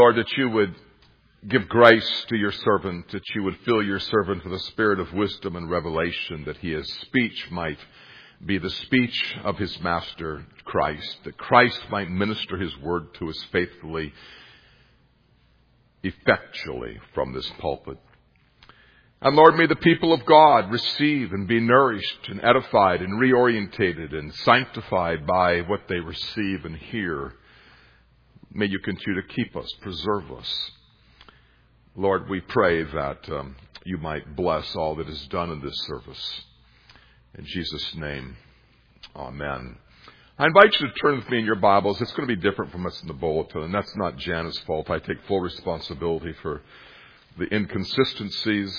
Lord, that you would give grace to your servant, that you would fill your servant with a spirit of wisdom and revelation, that his speech might be the speech of his master, Christ, that Christ might minister his word to us faithfully, effectually from this pulpit. And Lord, may the people of God receive and be nourished and edified and reorientated and sanctified by what they receive and hear. May you continue to keep us, preserve us. Lord, we pray that you might bless all that is done in this service. In Jesus' name, amen. I invite you to turn with me in your Bibles. It's going to be different from what's in the bulletin, and that's not Jana's fault. I take full responsibility for the inconsistencies.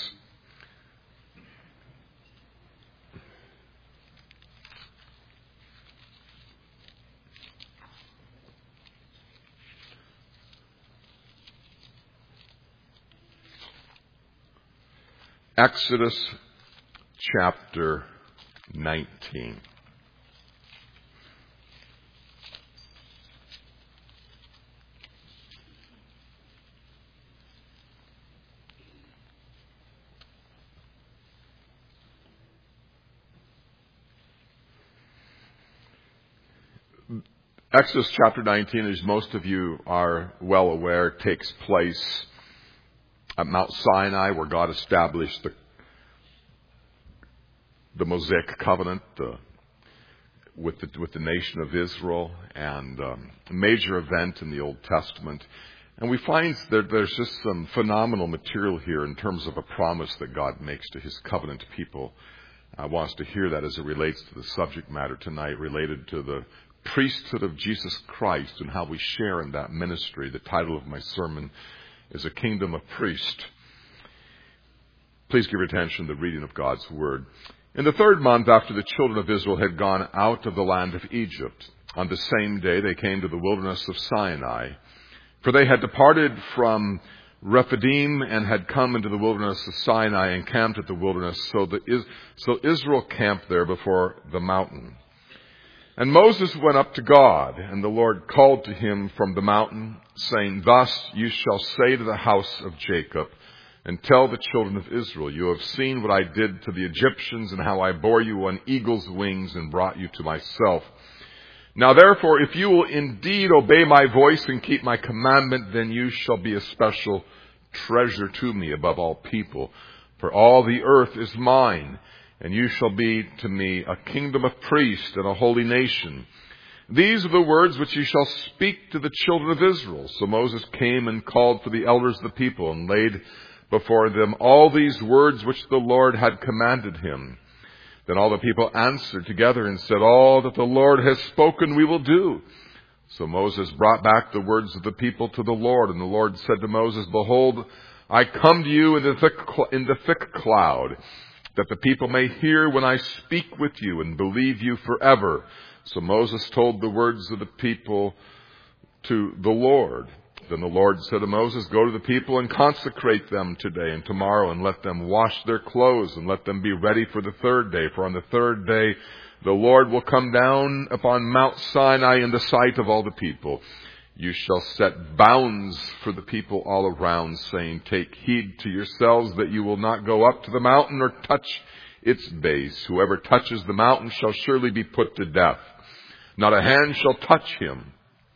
Exodus chapter 19. Exodus chapter 19, as most of you are well aware, takes place at Mount Sinai, where God established the Mosaic covenant with the nation of Israel, and a major event in the Old Testament. And we find that there's just some phenomenal material here in terms of a promise that God makes to his covenant people. I want us to hear that as it relates to the subject matter tonight, related to the priesthood of Jesus Christ and how we share in that ministry. The title of my sermon is A Kingdom of Priests. Please give your attention to the reading of God's Word. In the third month after the children of Israel had gone out of the land of Egypt, on the same day they came to the wilderness of Sinai. For they had departed from Rephidim and had come into the wilderness of Sinai and camped at the wilderness. So Israel camped there before the mountain. And Moses went up to God, and the Lord called to him from the mountain, saying, Thus you shall say to the house of Jacob, and tell the children of Israel, You have seen what I did to the Egyptians, and how I bore you on eagle's wings and brought you to myself. Now therefore, if you will indeed obey my voice and keep my commandment, then you shall be a special treasure to me above all people. For all the earth is mine, and you shall be to me a kingdom of priests and a holy nation. These are the words which you shall speak to the children of Israel. So Moses came and called for the elders of the people and laid before them all these words which the Lord had commanded him. Then all the people answered together and said, All that the Lord has spoken we will do. So Moses brought back the words of the people to the Lord. And the Lord said to Moses, Behold, I come to you in the thick cloud, that the people may hear when I speak with you and believe you forever. So Moses told the words of the people to the Lord. Then the Lord said to Moses, Go to the people and consecrate them today and tomorrow, and let them wash their clothes, and let them be ready for the third day. For on the third day the Lord will come down upon Mount Sinai in the sight of all the people. You shall set bounds for the people all around, saying, Take heed to yourselves that you will not go up to the mountain or touch its base. Whoever touches the mountain shall surely be put to death. Not a hand shall touch him,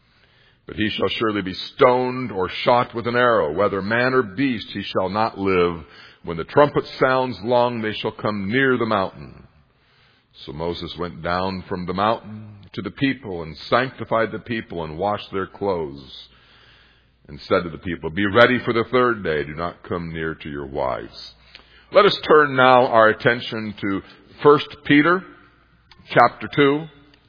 but he shall surely be stoned or shot with an arrow. Whether man or beast, he shall not live. When the trumpet sounds long, they shall come near the mountain. So Moses went down from the mountain to the people and sanctified the people and washed their clothes, and said to the people, Be ready for the third day. Do not come near to your wives. Let us turn now our attention to 1 Peter chapter 2.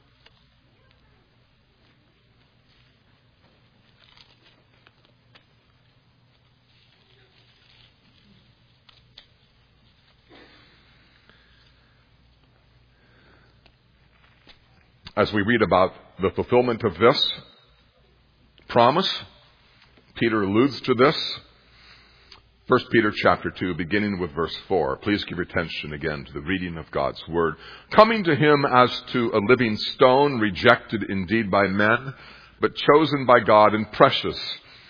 As we read about the fulfillment of this promise, Peter alludes to this. 1 Peter chapter 2, beginning with verse 4. Please give your attention again to the reading of God's Word. Coming to him as to a living stone, rejected indeed by men, but chosen by God and precious.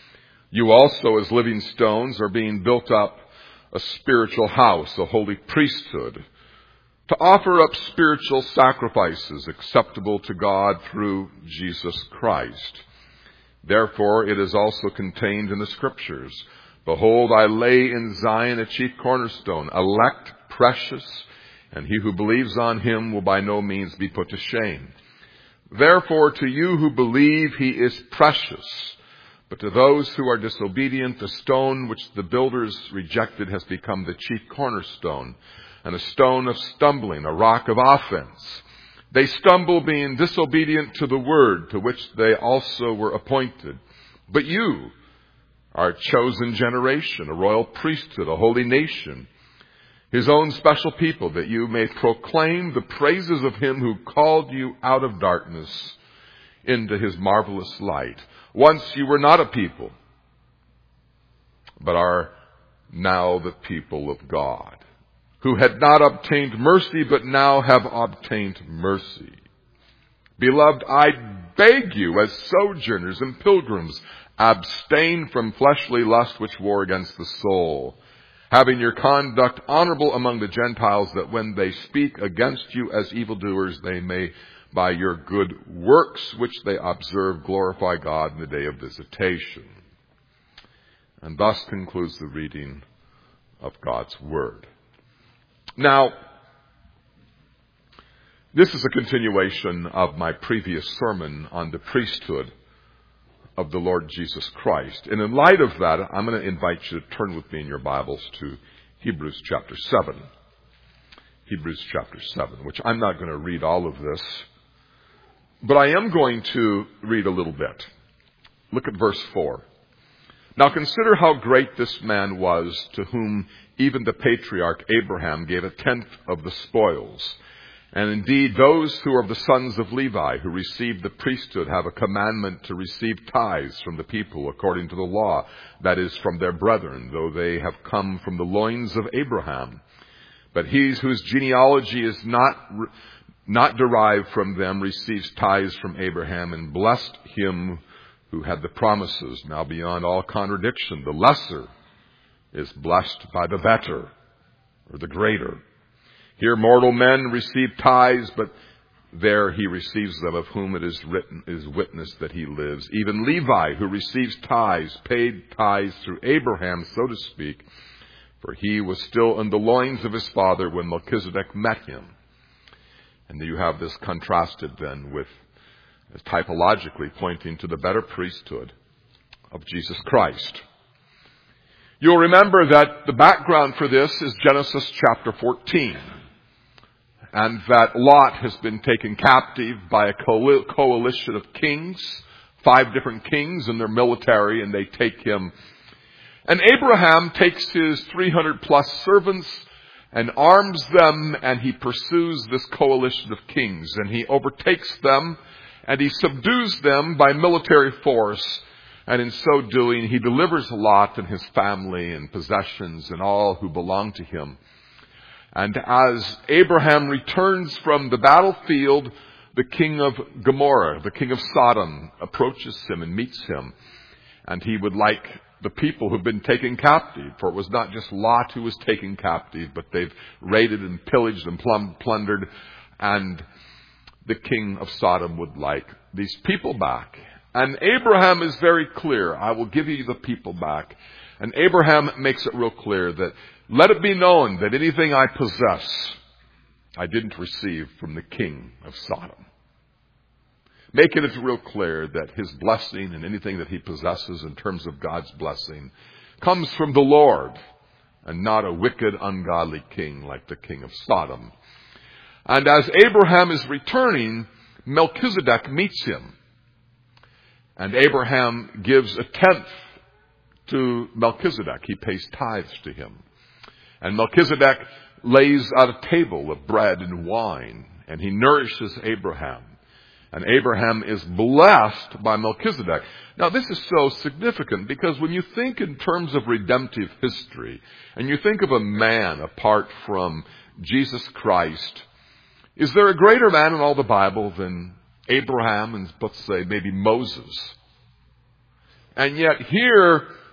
You also, as living stones, are being built up a spiritual house, a holy priesthood, to offer up spiritual sacrifices acceptable to God through Jesus Christ. Therefore, it is also contained in the Scriptures, Behold, I lay in Zion a chief cornerstone, elect, precious, and he who believes on him will by no means be put to shame. Therefore, to you who believe, he is precious. But to those who are disobedient, the stone which the builders rejected has become the chief cornerstone, and a stone of stumbling, a rock of offense. They stumble, being disobedient to the word to which they also were appointed. But you are a chosen generation, a royal priesthood, a holy nation, his own special people, that you may proclaim the praises of him who called you out of darkness into his marvelous light. Once you were not a people, but are now the people of God, who had not obtained mercy, but now have obtained mercy. Beloved, I beg you, as sojourners and pilgrims, abstain from fleshly lust which war against the soul, having your conduct honorable among the Gentiles, that when they speak against you as evildoers, they may, by your good works which they observe, glorify God in the day of visitation. And thus concludes the reading of God's Word. Now, this is a continuation of my previous sermon on the priesthood of the Lord Jesus Christ. And in light of that, I'm going to invite you to turn with me in your Bibles to Hebrews chapter 7. Hebrews chapter 7, which I'm not going to read all of this, but I am going to read a little bit. Look at verse 4. Now consider how great this man was, to whom even the patriarch Abraham gave a tenth of the spoils. And indeed, those who are of the sons of Levi, who received the priesthood, have a commandment to receive tithes from the people according to the law, that is, from their brethren, though they have come from the loins of Abraham. But he whose genealogy is not derived from them receives tithes from Abraham, and blessed him who had the promises. Now beyond all contradiction, the lesser is blessed by the better, or the greater. Here mortal men receive tithes, but there he receives them, of whom it is written, is witness that he lives. Even Levi, who receives tithes, paid tithes through Abraham, so to speak, for he was still in the loins of his father when Melchizedek met him. And you have this contrasted then with, typologically pointing to the better priesthood of Jesus Christ. You'll remember that the background for this is Genesis chapter 14. And that Lot has been taken captive by a coalition of kings, 5 different kings and their military, and they take him. And Abraham takes his 300 plus servants and arms them, and he pursues this coalition of kings, and he overtakes them, and he subdues them by military force. And in so doing, he delivers Lot and his family and possessions and all who belong to him. And as Abraham returns from the battlefield, the king of Gomorrah, the king of Sodom, approaches him and meets him. And he would like the people who've been taken captive, for it was not just Lot who was taken captive, but they've raided and pillaged and plundered. And the king of Sodom would like these people back. And Abraham is very clear, I will give you the people back. And Abraham makes it real clear that, let it be known that anything I possess, I didn't receive from the king of Sodom. Making it real clear that his blessing and anything that he possesses in terms of God's blessing comes from the Lord and not a wicked, ungodly king like the king of Sodom. And as Abraham is returning, Melchizedek meets him. And Abraham gives a tenth to Melchizedek. He pays tithes to him. And Melchizedek lays out a table of bread and wine, and he nourishes Abraham. And Abraham is blessed by Melchizedek. Now, this is so significant because when you think in terms of redemptive history, and you think of a man apart from Jesus Christ, is there a greater man in all the Bible than Abraham and, let's say, maybe Moses? And yet here,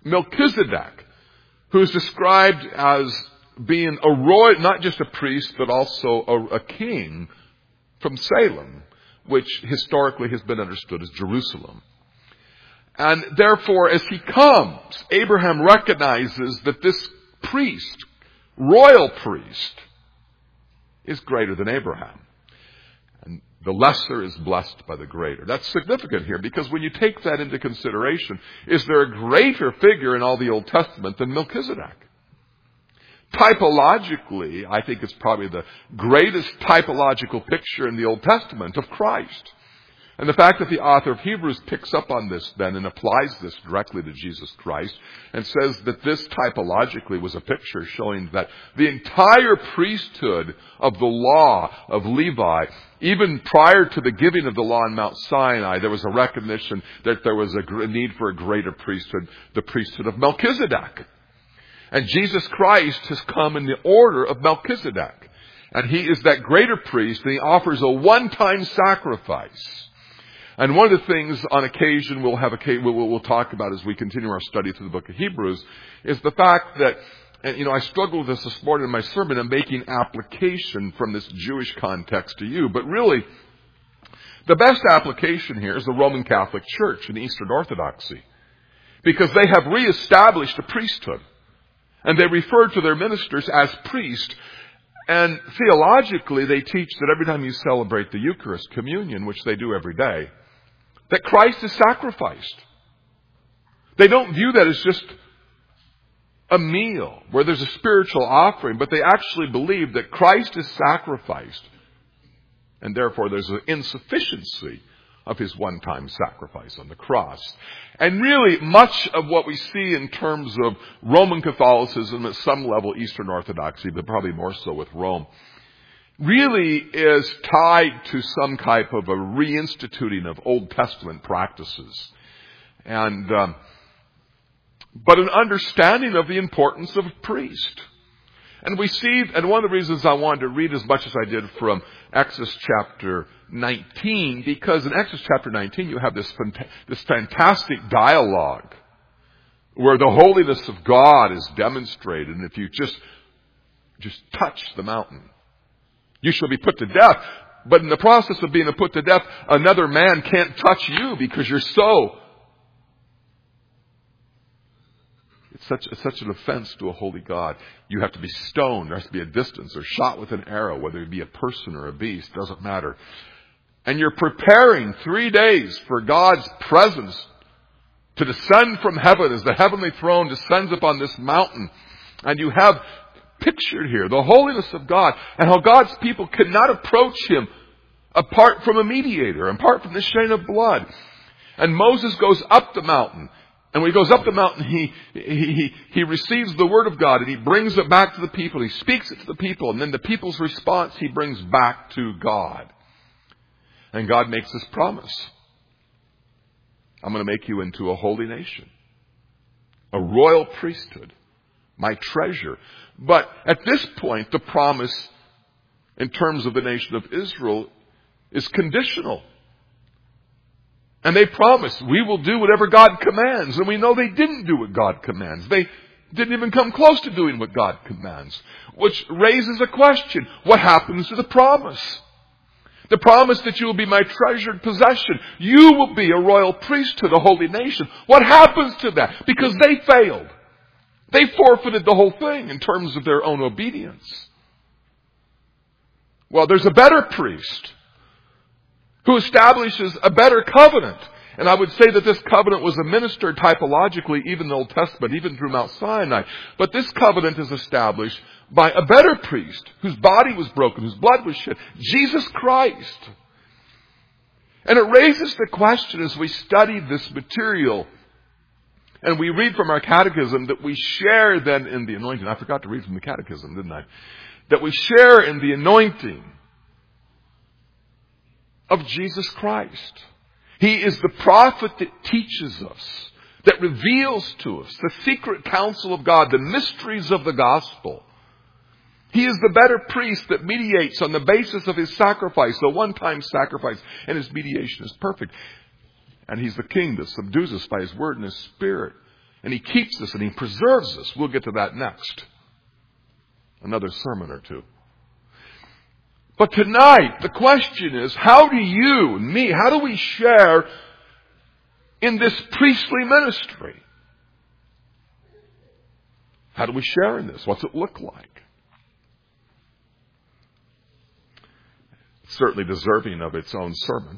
Melchizedek, who is described as being a royal, not just a priest, but also a king from Salem, which historically has been understood as Jerusalem. And therefore, as he comes, Abraham recognizes that this priest, royal priest, is greater than Abraham. And the lesser is blessed by the greater. That's significant here, because when you take that into consideration, is there a greater figure in all the Old Testament than Melchizedek? Typologically, I think it's probably the greatest typological picture in the Old Testament of Christ. And the fact that the author of Hebrews picks up on this then and applies this directly to Jesus Christ and says that this typologically was a picture showing that the entire priesthood of the law of Levi, even prior to the giving of the law on Mount Sinai, there was a recognition that there was a need for a greater priesthood, the priesthood of Melchizedek. And Jesus Christ has come in the order of Melchizedek. And he is that greater priest, and he offers a one-time sacrifice. And one of the things on occasion we'll talk about as we continue our study through the book of Hebrews is the fact that, and I struggled with this morning in my sermon, I'm making application from this Jewish context to you. But really, the best application here is the Roman Catholic Church and Eastern Orthodoxy. Because they have reestablished a priesthood. And they refer to their ministers as priests. And theologically, they teach that every time you celebrate the Eucharist, communion, which they do every day, that Christ is sacrificed. They don't view that as just a meal where there's a spiritual offering, but they actually believe that Christ is sacrificed. And therefore, there's an insufficiency of his one-time sacrifice on the cross. And really, much of what we see in terms of Roman Catholicism, at some level Eastern Orthodoxy, but probably more so with Rome, really is tied to some type of a reinstituting of Old Testament practices. And but an understanding of the importance of a priest. And we see, and one of the reasons I wanted to read as much as I did from Exodus chapter 19, because in Exodus chapter 19 you have this fantastic dialogue where the holiness of God is demonstrated. And if you just touch the mountain, you shall be put to death. But in the process of being put to death, another man can't touch you because you're so... It's such an offense to a holy God. You have to be stoned. There has to be a distance or shot with an arrow, whether it be a person or a beast, doesn't matter. And you're preparing 3 days for God's presence to descend from heaven as the heavenly throne descends upon this mountain. And you have pictured here the holiness of God and how God's people cannot approach him apart from a mediator, apart from the shedding of blood. And Moses goes up the mountain. And when he goes up the mountain, he receives the word of God and he brings it back to the people. He speaks it to the people. And then the people's response he brings back to God. And God makes this promise. I'm going to make you into a holy nation. A royal priesthood. My treasure. But at this point, the promise in terms of the nation of Israel is conditional. And they promised, we will do whatever God commands. And we know they didn't do what God commands. They didn't even come close to doing what God commands. Which raises a question. What happens to the promise? The promise that you will be my treasured possession. You will be a royal priesthood, a holy nation. What happens to that? Because they failed. They forfeited the whole thing in terms of their own obedience. Well, there's a better priest who establishes a better covenant. And I would say that this covenant was administered typologically even in the Old Testament, even through Mount Sinai. But this covenant is established by a better priest whose body was broken, whose blood was shed, Jesus Christ. And it raises the question as we study this material, and we read from our catechism that we share then in the anointing. I forgot to read from the catechism, didn't I? That we share in the anointing of Jesus Christ. He is the prophet that teaches us, that reveals to us the secret counsel of God, the mysteries of the gospel. He is the better priest that mediates on the basis of his sacrifice, the one-time sacrifice, and his mediation is perfect. And he's the king that subdues us by his word and his spirit. And He keeps us and He preserves us. We'll get to that next. Another sermon or two. But tonight, the question is, how do you and me, how do we share in this priestly ministry? How do we share in this? What's it look like? It's certainly deserving of its own sermon.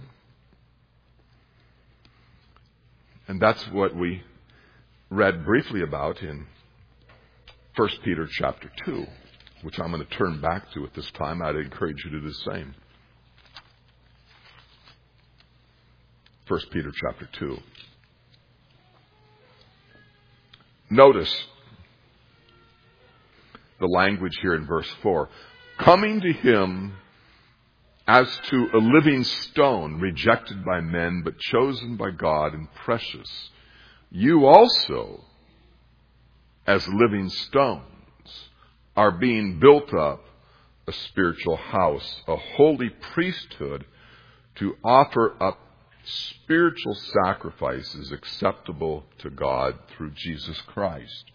And that's what we read briefly about in 1 Peter chapter 2. Which I'm going to turn back to at this time. I'd encourage you to do the same. 1 Peter chapter 2. Notice the language here in verse 4. Coming to Him as to a living stone, rejected by men, but chosen by God and precious. You also, as living stones, are being built up a spiritual house, a holy priesthood, to offer up spiritual sacrifices acceptable to God through Jesus Christ.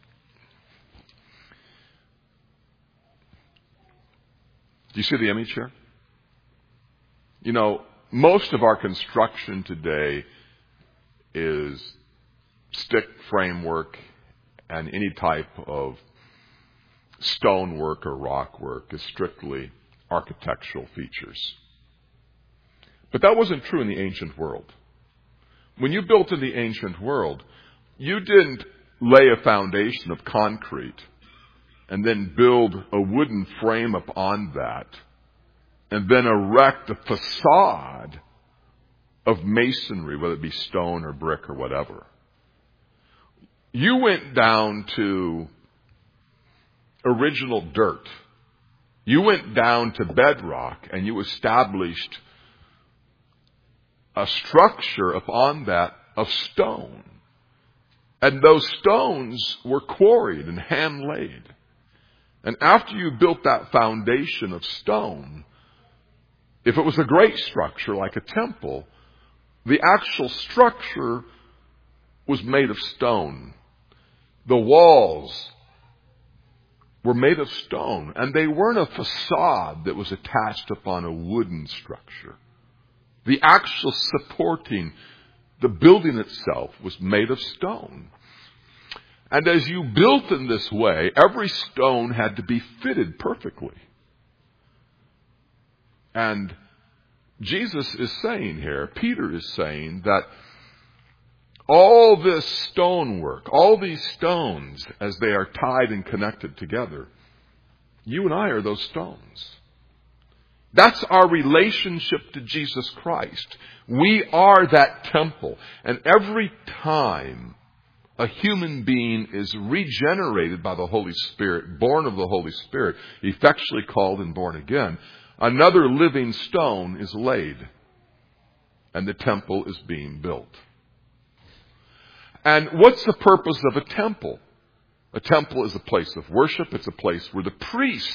Do you see the image here? You know, most of our construction today is stick framework and any type of stonework or rock work is strictly architectural features. But that wasn't true in the ancient world. When you built in the ancient world, you didn't lay a foundation of concrete and then build a wooden frame upon that and then erect a facade of masonry, whether it be stone or brick or whatever. You went down to original dirt. You went down to bedrock and you established a structure upon that of stone. And those stones were quarried and hand-laid. And after you built that foundation of stone, if it was a great structure like a temple, the actual structure was made of stone. The walls were made of stone, and they weren't a facade that was attached upon a wooden structure. The actual supporting, the building itself was made of stone. And as you built in this way, every stone had to be fitted perfectly. And Jesus is saying here, Peter is saying that all this stonework, all these stones, as they are tied and connected together, you and I are those stones. That's our relationship to Jesus Christ. We are that temple. And every time a human being is regenerated by the Holy Spirit, born of the Holy Spirit, effectually called and born again, another living stone is laid. And the temple is being built. And what's the purpose of a temple? A temple is a place of worship. It's a place where the priest,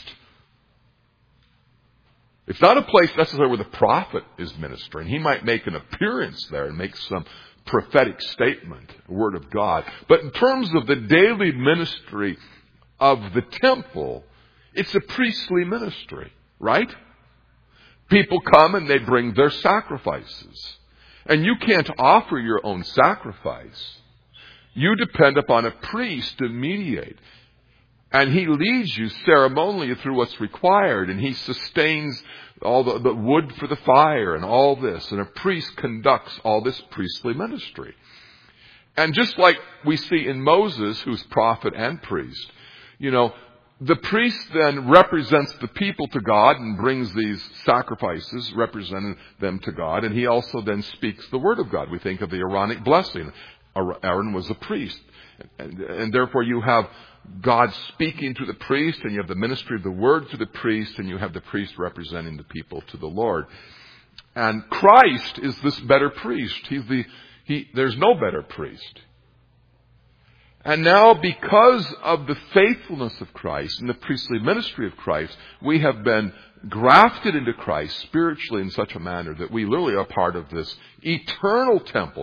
it's not a place necessarily where the prophet is ministering. He might make an appearance there and make some prophetic statement, a word of God. But in terms of the daily ministry of the temple, it's a priestly ministry, right? People come and they bring their sacrifices. And you can't offer your own sacrifice. You depend upon a priest to mediate. And he leads you ceremonially through what's required. And he sustains all the wood for the fire and all this. And a priest conducts all this priestly ministry. And just like we see in Moses, who's prophet and priest, you know, the priest then represents the people to God and brings these sacrifices, representing them to God. And he also then speaks the word of God. We think of the Aaronic blessing. Aaron was a priest. And therefore you have God speaking to the priest, and you have the ministry of the word to the priest, and you have the priest representing the people to the Lord. And Christ is this better priest. There's no better priest. And now, because of the faithfulness of Christ and the priestly ministry of Christ, we have been grafted into Christ spiritually in such a manner that we literally are part of this eternal temple.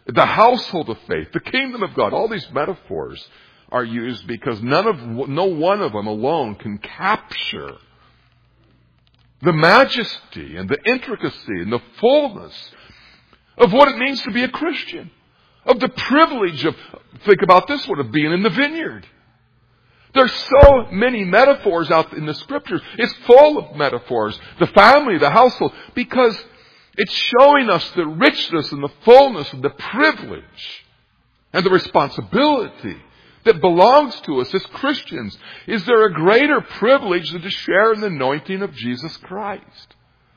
the household of faith, the kingdom of God. All these metaphors are used because no one of them alone can capture the majesty and the intricacy and the fullness of what it means to be a Christian. Of the privilege of, think about this one, of being in the vineyard. There's so many metaphors out in the Scriptures. It's full of metaphors. The family, the household, because it's showing us the richness and the fullness and the privilege and the responsibility that belongs to us as Christians. Is there a greater privilege than to share in the anointing of Jesus Christ?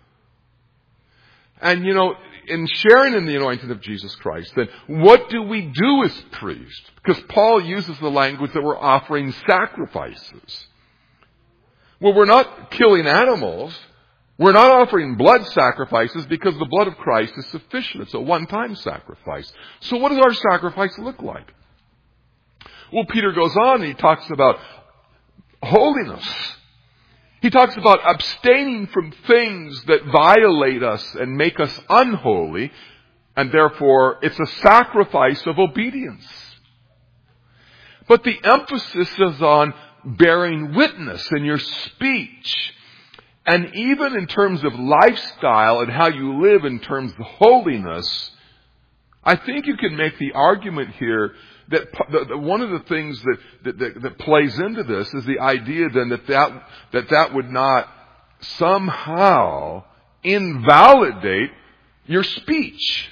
And in sharing in the anointing of Jesus Christ, then what do we do as priests? Because Paul uses the language that we're offering sacrifices. Well, we're not killing animals. We're not offering blood sacrifices because the blood of Christ is sufficient. It's a one-time sacrifice. So what does our sacrifice look like? Well, Peter goes on and he talks about holiness. He talks about abstaining from things that violate us and make us unholy, and therefore it's a sacrifice of obedience. But the emphasis is on bearing witness in your speech, and even in terms of lifestyle and how you live in terms of holiness. I think you can make the argument here that one of the things that plays into this is the idea then that would not somehow invalidate your speech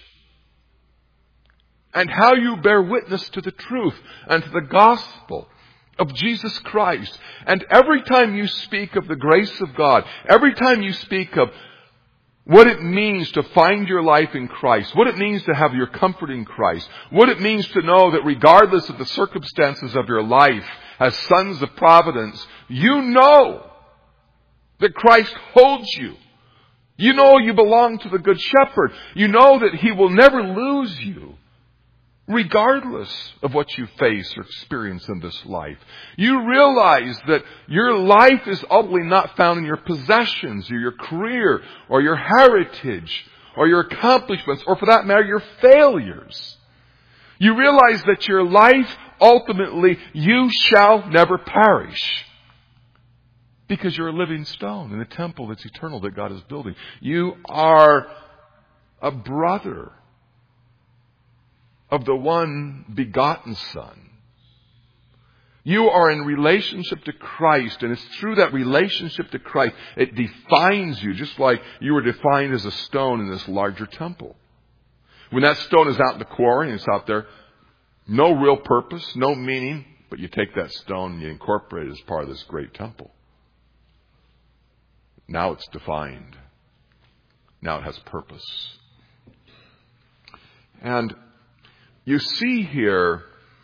and how you bear witness to the truth and to the gospel of Jesus Christ. And every time you speak of the grace of God, every time you speak of what it means to find your life in Christ, what it means to have your comfort in Christ, what it means to know that regardless of the circumstances of your life, as sons of providence, you know that Christ holds you. You know you belong to the Good Shepherd. You know that He will never lose you, regardless of what you face or experience in this life. You realize that your life is ultimately not found in your possessions or your career or your heritage or your accomplishments or, for that matter, your failures. You realize that your life, ultimately, you shall never perish because you're a living stone in a temple that's eternal that God is building. You are a brother of the one begotten Son. You are in relationship to Christ, and it's through that relationship to Christ it defines you, just like you were defined as a stone in this larger temple. When that stone is out in the quarry and it's out there, no real purpose, no meaning, but you take that stone and you incorporate it as part of this great temple. Now it's defined. Now it has purpose. And you see here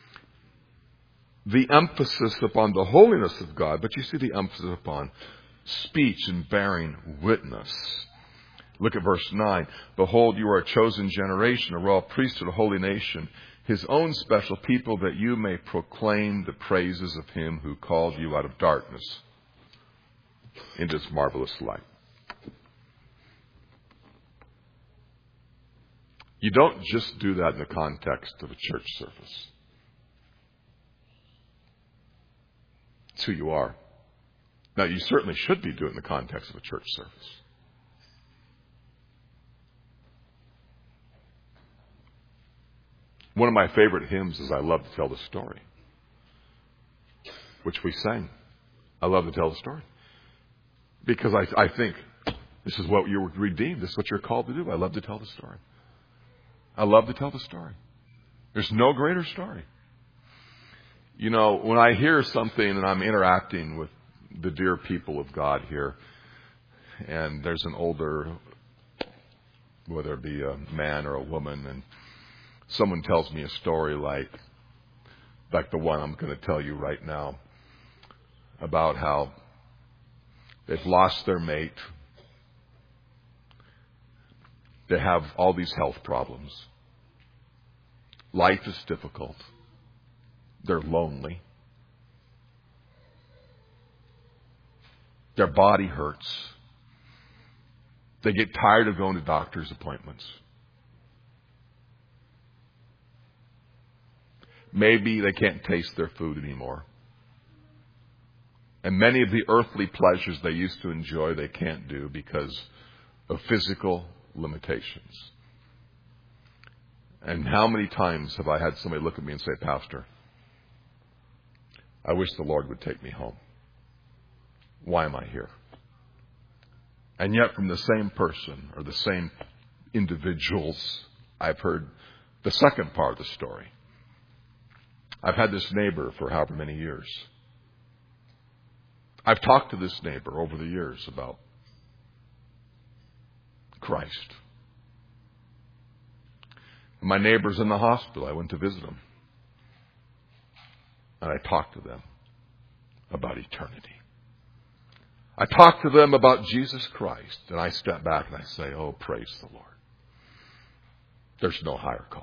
the emphasis upon the holiness of God, but you see the emphasis upon speech and bearing witness. Look at verse 9. Behold, you are a chosen generation, a royal priesthood, a holy nation, His own special people, that you may proclaim the praises of Him who called you out of darkness into His marvelous light. You don't just do that in the context of a church service. It's who you are. Now, you certainly should be doing it in the context of a church service. One of my favorite hymns is I Love to Tell the Story, which we sang. I love to tell the story. Because I think this is what you were redeemed. This is what you're called to do. I love to tell the story. I love to tell the story. There's no greater story. You know, when I hear something and I'm interacting with the dear people of God here, and there's an older, whether it be a man or a woman, and someone tells me a story like the one I'm going to tell you right now, about how they've lost their mate. They have all these health problems. Life is difficult. They're lonely. Their body hurts. They get tired of going to doctor's appointments. Maybe they can't taste their food anymore. And many of the earthly pleasures they used to enjoy, they can't do because of physical limitations. And how many times have I had somebody look at me and say, Pastor, I wish the Lord would take me home. Why am I here? And yet from the same person or the same individuals, I've heard the second part of the story. I've had this neighbor for however many years. I've talked to this neighbor over the years about Christ. My neighbor's in the hospital. I went to visit him. And I talked to them about eternity. I talked to them about Jesus Christ. And I step back and I say, oh, praise the Lord. There's no higher calling.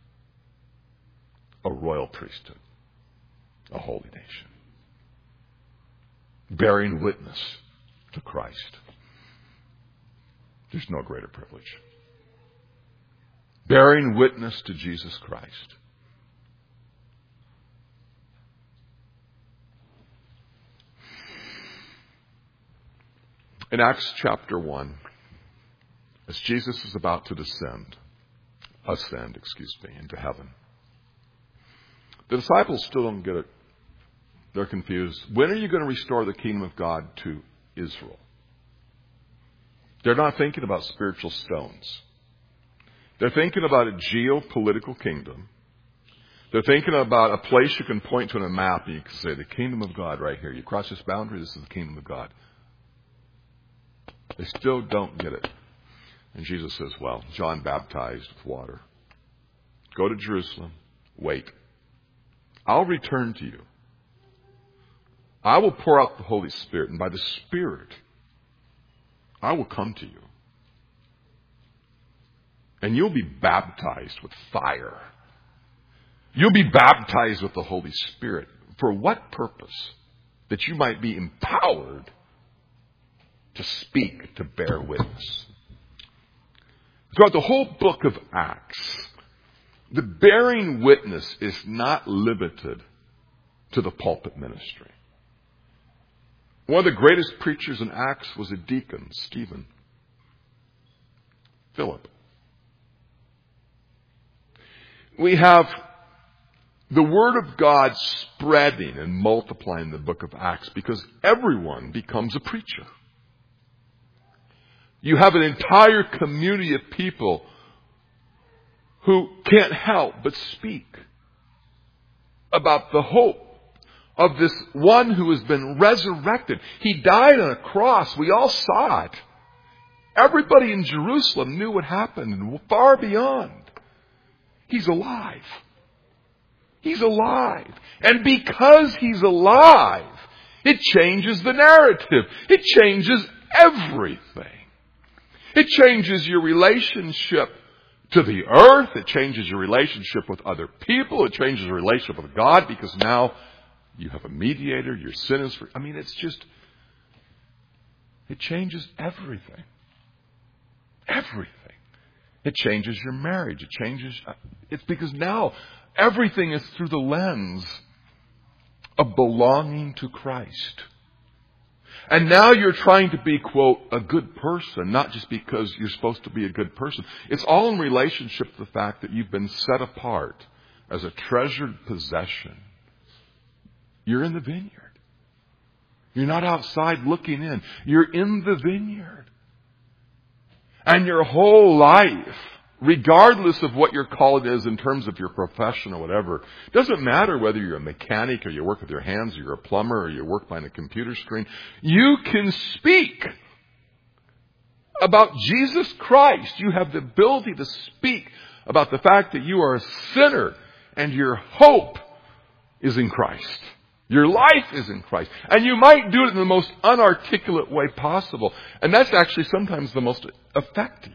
A royal priesthood. A holy nation. Bearing witness to Christ. There's no greater privilege. Bearing witness to Jesus Christ. In Acts chapter 1, as Jesus is about to ascend into heaven, the disciples still don't get it. They're confused. When are you going to restore the kingdom of God to Israel? They're not thinking about spiritual stones. They're thinking about a geopolitical kingdom. They're thinking about a place you can point to on a map and you can say, the kingdom of God right here. You cross this boundary, this is the kingdom of God. They still don't get it. And Jesus says, well, John baptized with water. Go to Jerusalem. Wait. I'll return to you. I will pour out the Holy Spirit, and by the Spirit, I will come to you. And you'll be baptized with fire. You'll be baptized with the Holy Spirit. For what purpose? That you might be empowered to speak, to bear witness. Throughout the whole book of Acts, the bearing witness is not limited to the pulpit ministry. One of the greatest preachers in Acts was a deacon, Stephen. Philip. We have the Word of God spreading and multiplying in the book of Acts because everyone becomes a preacher. You have an entire community of people who can't help but speak about the hope of this one who has been resurrected. He died on a cross. We all saw it. Everybody in Jerusalem knew what happened and far beyond. He's alive. He's alive. And because he's alive, it changes the narrative. It changes everything. It changes your relationship to the earth. It changes your relationship with other people. It changes your relationship with God because now you have a mediator. Your sin is free. It changes everything. Everything. It changes your marriage. It's because now everything is through the lens of belonging to Christ. And now you're trying to be, quote, a good person, not just because you're supposed to be a good person. It's all in relationship to the fact that you've been set apart as a treasured possession. You're in the vineyard. You're not outside looking in. You're in the vineyard. And your whole life, regardless of what your calling is in terms of your profession or whatever, doesn't matter whether you're a mechanic or you work with your hands or you're a plumber or you work behind a computer screen. You can speak about Jesus Christ. You have the ability to speak about the fact that you are a sinner and your hope is in Christ. Your life is in Christ. And you might do it in the most unarticulate way possible. And that's actually sometimes the most effective.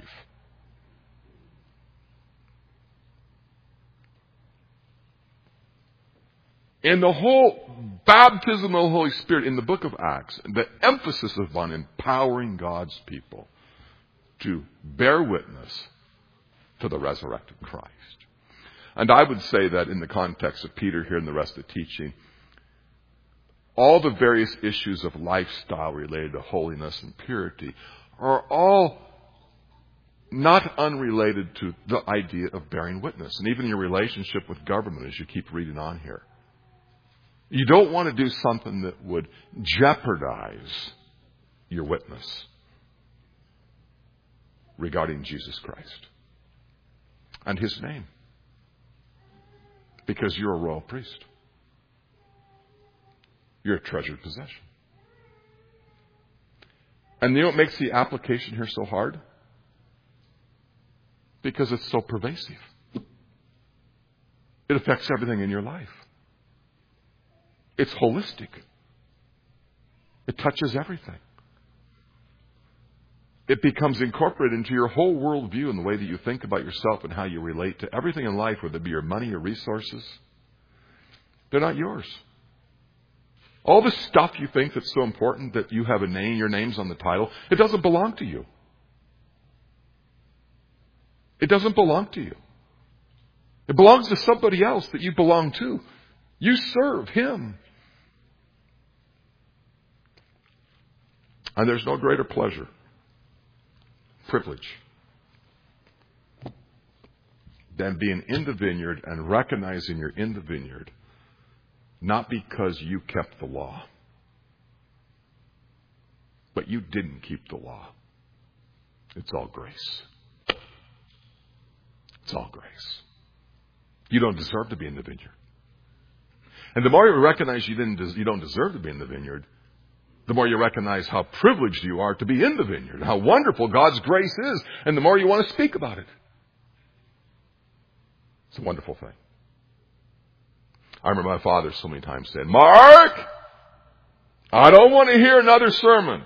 In the whole baptism of the Holy Spirit in the book of Acts, the emphasis is on empowering God's people to bear witness to the resurrected Christ. And I would say that in the context of Peter here and the rest of the teaching, all the various issues of lifestyle related to holiness and purity are all not unrelated to the idea of bearing witness. And even your relationship with government, as you keep reading on here. You don't want to do something that would jeopardize your witness regarding Jesus Christ and His name. Because you're a royal priest. You're a treasured possession. And you know what makes the application here so hard? Because it's so pervasive. It affects everything in your life. It's holistic. It touches everything. It becomes incorporated into your whole worldview and the way that you think about yourself and how you relate to everything in life, whether it be your money or resources. They're not yours. All the stuff you think that's so important that you have a name, your name's on the title, it doesn't belong to you. It doesn't belong to you. It belongs to somebody else that you belong to. You serve Him. And there's no greater pleasure, privilege, than being in the vineyard and recognizing you're in the vineyard, not because you kept the law, but you didn't keep the law. It's all grace. It's all grace. You don't deserve to be in the vineyard. And the more you recognize you don't deserve to be in the vineyard, the more you recognize how privileged you are to be in the vineyard, how wonderful God's grace is, and the more you want to speak about it. It's a wonderful thing. I remember my father so many times saying, "Mark, I don't want to hear another sermon."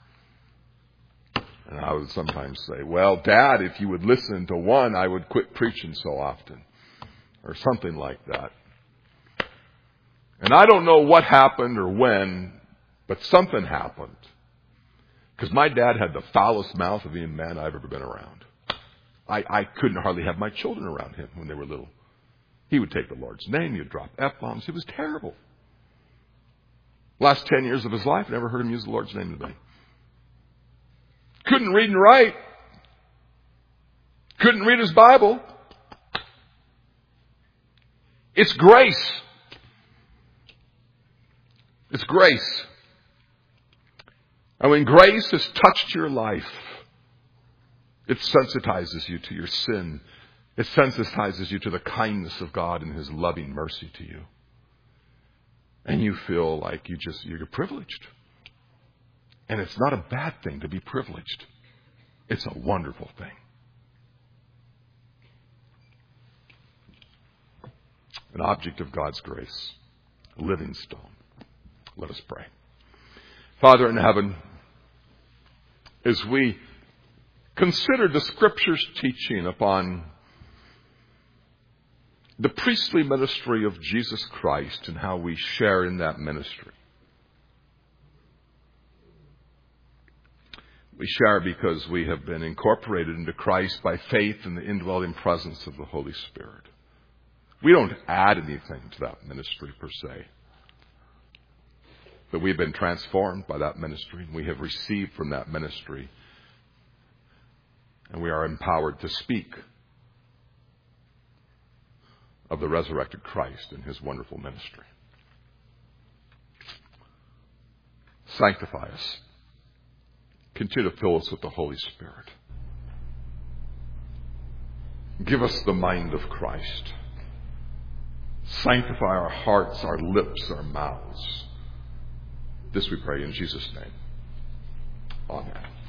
And I would sometimes say, "Well, Dad, if you would listen to one, I would quit preaching so often." Or something like that. And I don't know what happened or when, but something happened. Because my dad had the foulest mouth of any man I've ever been around. I couldn't hardly have my children around him when they were little. He would take the Lord's name. He would drop F-bombs. It was terrible. Last 10 years of his life, I never heard him use the Lord's name today. Couldn't read and write. Couldn't read his Bible. It's grace. It's grace. And when grace has touched your life, it sensitizes you to your sin. It sensitizes you to the kindness of God and His loving mercy to you. And you feel like you're privileged. And it's not a bad thing to be privileged. It's a wonderful thing. An object of God's grace, a living stone. Let us pray. Father in heaven, as we consider the Scripture's teaching upon the priestly ministry of Jesus Christ and how we share in that ministry, we share because we have been incorporated into Christ by faith in the indwelling presence of the Holy Spirit. We don't add anything to that ministry per se. But we've been transformed by that ministry. We have received from that ministry. And we are empowered to speak of the resurrected Christ and His wonderful ministry. Sanctify us. Continue to fill us with the Holy Spirit. Give us the mind of Christ. Sanctify our hearts, our lips, our mouths. This we pray in Jesus' name. Amen.